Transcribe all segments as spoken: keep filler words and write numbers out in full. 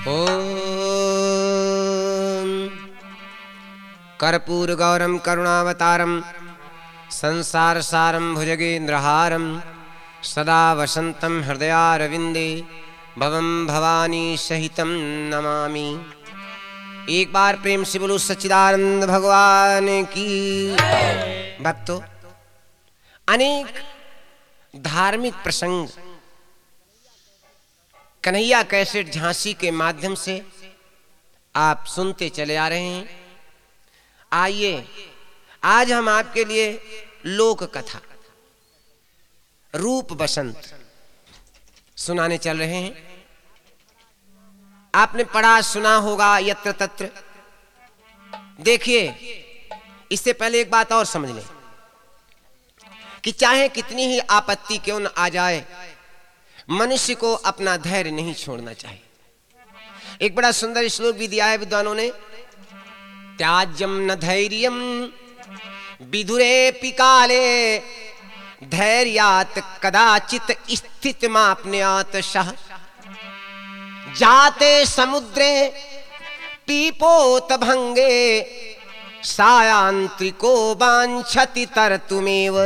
ओम कर्पूर गौरम करुणावतारम संसार सारम भुजगेन्द्रहारम सदा वसंतम हृदयारविंदे भवम भवानी सहितम नमामि। एक बार प्रेम से बोलो सच्चिदानंद भगवान की। भक्तों, अनेक धार्मिक प्रसंग कन्हैया कैसेट झांसी के माध्यम से आप सुनते चले आ रहे हैं। आइए आज हम आपके लिए लोक कथा रूप बसंत सुनाने चल रहे हैं। आपने पढ़ा सुना होगा यत्र तत्र। देखिए, इससे पहले एक बात और समझ लें कि चाहे कितनी ही आपत्ति क्यों न आ जाए, मनुष्य को अपना धैर्य नहीं छोड़ना चाहिए। एक बड़ा सुंदर श्लोक भी दिया है विद्वानों ने, त्याज्यम न धैर्यम विधुरेपि काले धैर्यात कदाचित स्थितिमाप्नुयात् सः जाते समुद्रे पीपोत भंगे सायांत्रिको वांछति तरतुमेव।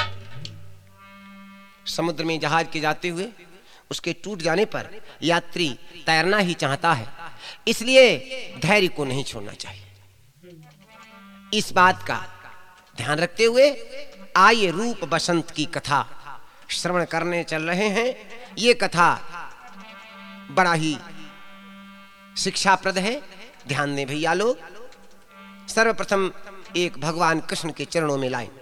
समुद्र में जहाज के जाते हुए उसके टूट जाने पर यात्री तैरना ही चाहता है, इसलिए धैर्य को नहीं छोड़ना चाहिए। इस बात का ध्यान रखते हुए आइए रूप बसंत की कथा श्रवण करने चल रहे हैं। ये कथा बड़ा ही शिक्षाप्रद है, ध्यान दें भैया लोग। सर्वप्रथम एक भगवान कृष्ण के चरणों में लाएं।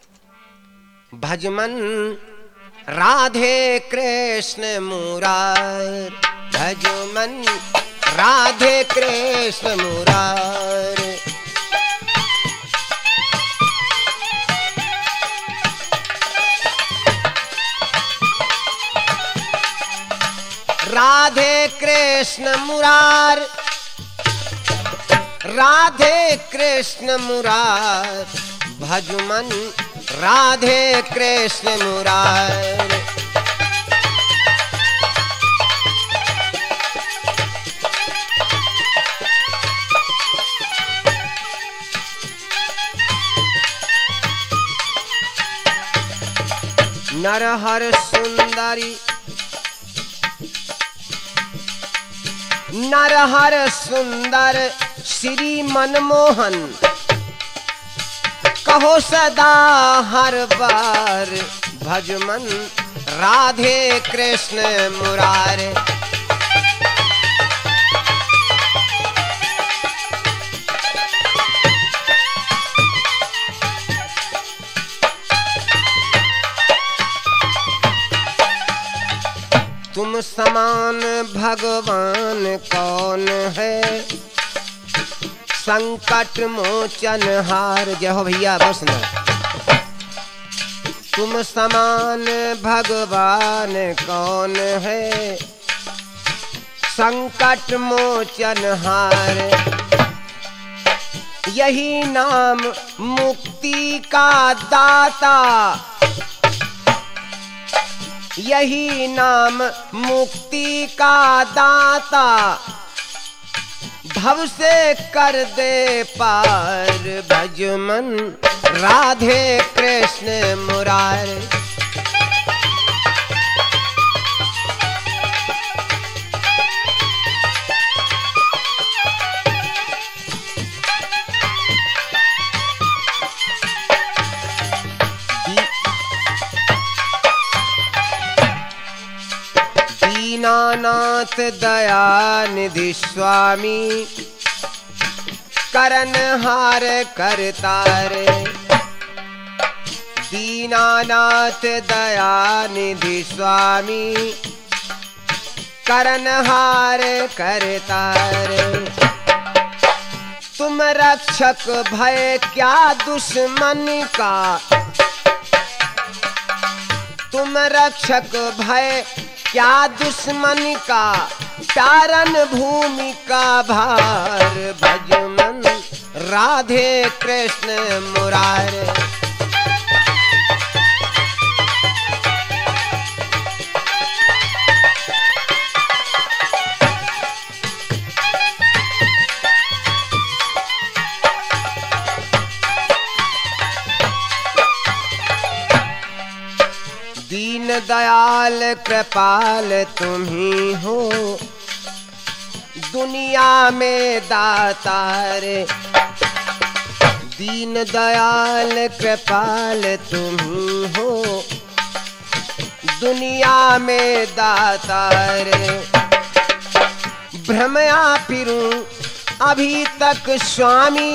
भजमन राधे कृष्ण मुरार, भजमन राधे कृष्ण मुरार। राधे कृष्ण मुरार, राधे कृष्ण मुरार, भजमन राधे कृष्ण मुरार। नरहर सुंदरी नरहर सुंदर श्री मनमोहन, कहो सदा हर बार भजमन राधे कृष्ण मुरारे। तुम समान भगवान कौन है, संकट मोचन हार। जय हो भैया, बहुत सुंदर। तुम समान भगवान कौन है, संकट मोचन हार। यही नाम मुक्ति का दाता, यही नाम मुक्ति का दाता। भव से कर दे पार भजमन राधे कृष्ण मुरारे। दीनानाथ दयानिधि स्वामी, करनहार करतारे। दीनानाथ दयानिधि स्वामी, करनहार करतारे। तुम रक्षक भय क्या दुश्मन का, तुम रक्षक भय क्या दुश्मन का। तारन भूमि का भार भजमन राधे कृष्ण मुरारे। दयाल कृपाल तुम ही हो, दुनिया में दातार। दीन दयाल कृपाल तुम ही हो, दुनिया में दातार। भ्रमया फिरूं अभी तक स्वामी,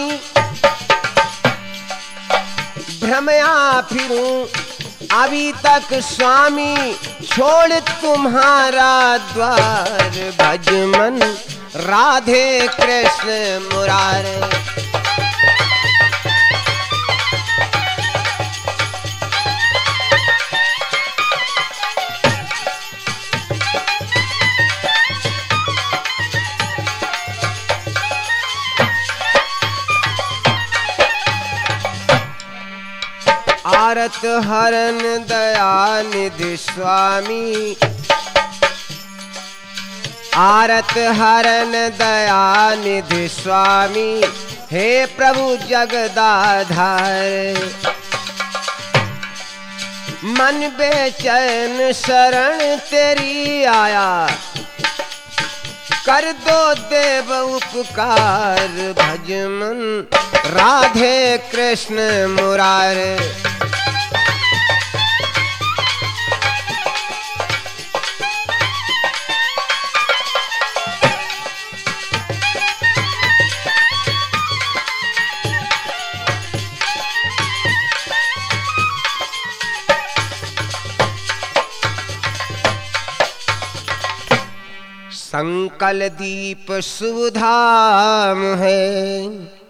भ्रमया फिरूं अभी तक स्वामी, छोड़ तुम्हारा द्वार। भज मन राधे कृष्ण मुरारे। आरत हरन दयानिधि स्वामी, आरत हरन दयानिधि स्वामी, हे प्रभु जगदाधार। मन बेचैन शरण तेरी आया, कर दो देव उपकार। भज मन राधे कृष्ण मुरारे। संकल दीप सुधाम है,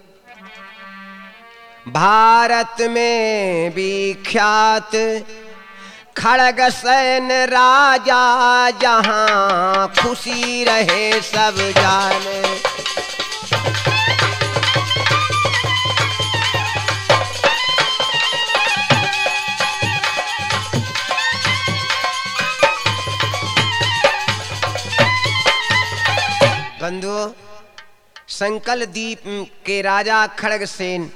भारत में विख्यात। खड़ग सेन राजा जहां, खुशी रहे सब जाने। बंधुओं, संकल दीप के राजा खड़गसेन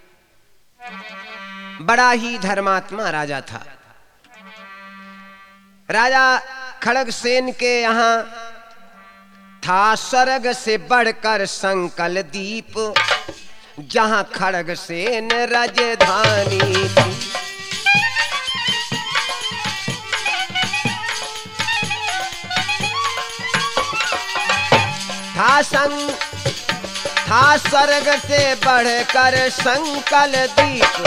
बड़ा ही धर्मात्मा राजा था। राजा खड़गसेन के यहाँ था स्वर्ग से बढ़कर संकल दीप, जहां खड़गसेन राजधानी थी। था संग था स्वर्ग से बढ़कर संकल दीप,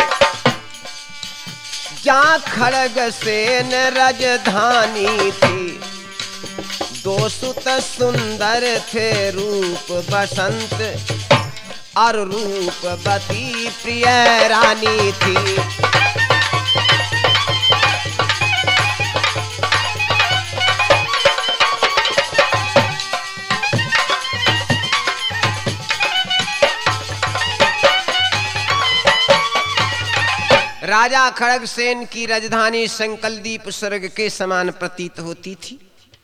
जहाँ खड़गसेन राजधानी थी। दो सुत सुंदर थे, रूप बसंत और रूपवती प्रिय रानी थी। राजा खड़गसेन की राजधानी संकलदीप स्वर्ग के समान प्रतीत होती थी।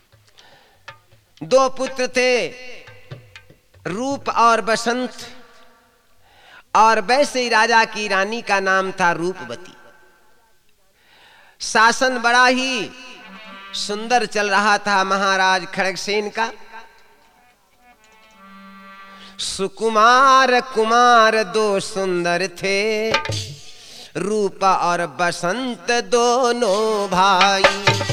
दो पुत्र थे, रूप और बसंत, और वैसे ही राजा की रानी का नाम था रूपवती। शासन बड़ा ही सुंदर चल रहा था महाराज खड़गसेन का। सुकुमार कुमार दो सुंदर थे, रूप और बसंत दोनों भाई।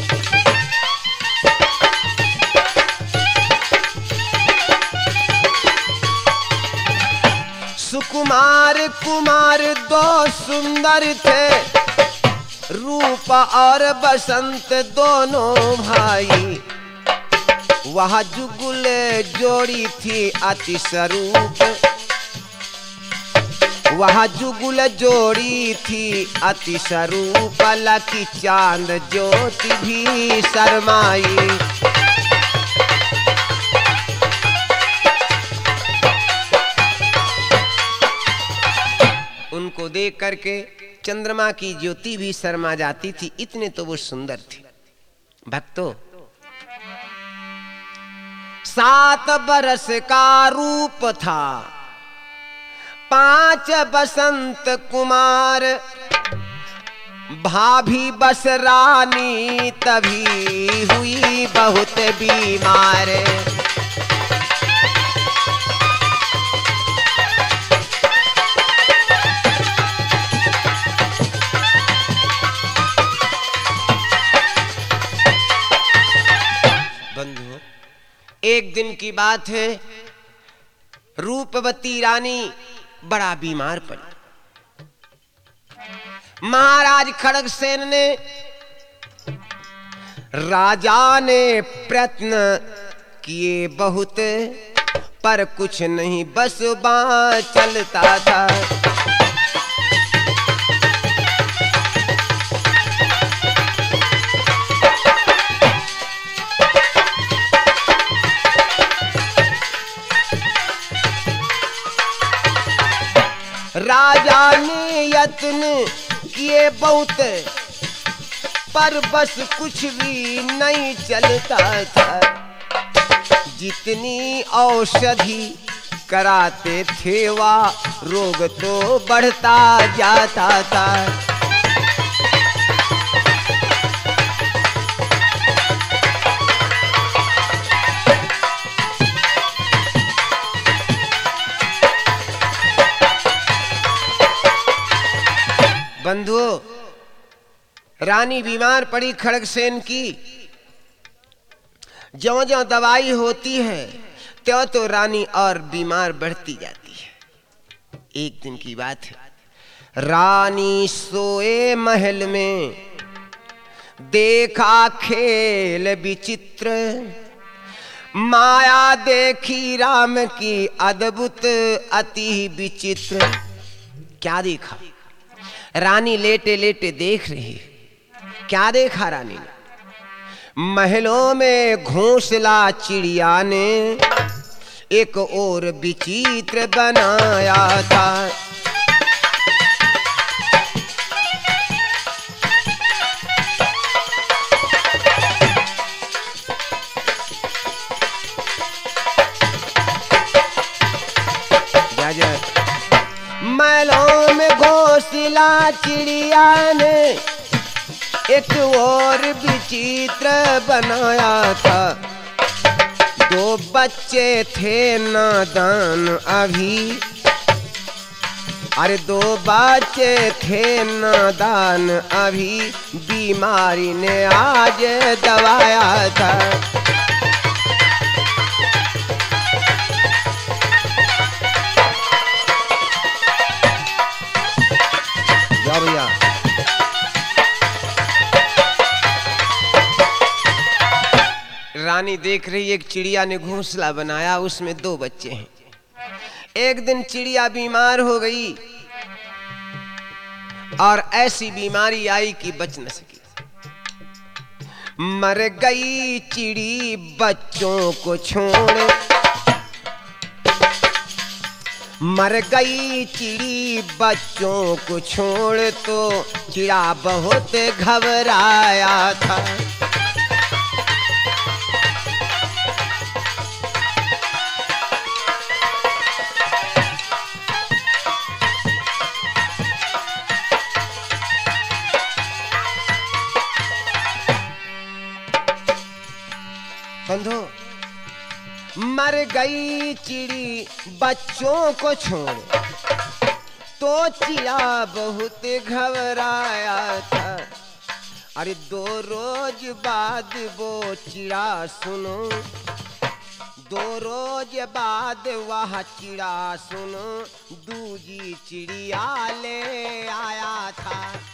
सुकुमार कुमार दो सुंदर थे, रूप और बसंत दोनों भाई। वह जुगुल जोड़ी थी अति स्वरूप, वह जुगुल जोड़ी थी अति स्वरूप। लकी चांद ज्योति भी शर्माई। उनको देख करके चंद्रमा की ज्योति भी शर्मा जाती थी, इतने तो वो सुंदर थे। भक्तों, सात बरस का रूप था, पांच बसंत कुमार। भाभी बस रानी तभी हुई बहुत बीमार। बंधुओं, एक दिन की बात है, रूपवती रानी बड़ा बीमार पड़ी। महाराज खड़गसेन ने राजा ने प्रयत्न किए बहुत, पर कुछ नहीं बस बाँ चलता था। राजा ने यत्न किए बहुत, पर बस कुछ भी नहीं चलता था। जितनी औषधि कराते थे वह रोग तो बढ़ता जाता था। बंधुओं, रानी बीमार पड़ी खड़गसेन की। ज्यों ज्यों दवाई होती है त्यों तो रानी और बीमार बढ़ती जाती है। एक दिन की बात है, रानी सोए महल में, देखा खेल विचित्र। माया देखी राम की अद्भुत अति विचित्र। क्या देखा? रानी लेटे लेटे देख रही। क्या देखा रानी ने? महलों में घोंसला चिड़िया ने एक और विचित्र बनाया था। महलों में घोंसला चिड़िया ने एक और विचित्र बनाया था। दो बच्चे थे नादान अभी, अरे दो बच्चे थे नादान अभी, बीमारी ने आज दबाया था। जाओ भैया। रानी देख रही, एक चिड़िया ने घोंसला बनाया, उसमें दो बच्चे हैं। एक दिन चिड़िया बीमार हो गई और ऐसी बीमारी आई कि बच न सकी। मर गई चिड़ी बच्चों को छोड़, मर गई चिड़ी बच्चों को छोड़, तो चिड़ा बहुत घबराया था। बंधु, मर गई चिड़ी बच्चों को छोड़, तो चिड़ा बहुत घबराया था। अरे दो रोज बाद वो चिड़ा सुनो, दो रोज बाद वह चिड़ा सुनो, दूजी चिड़िया ले आया था।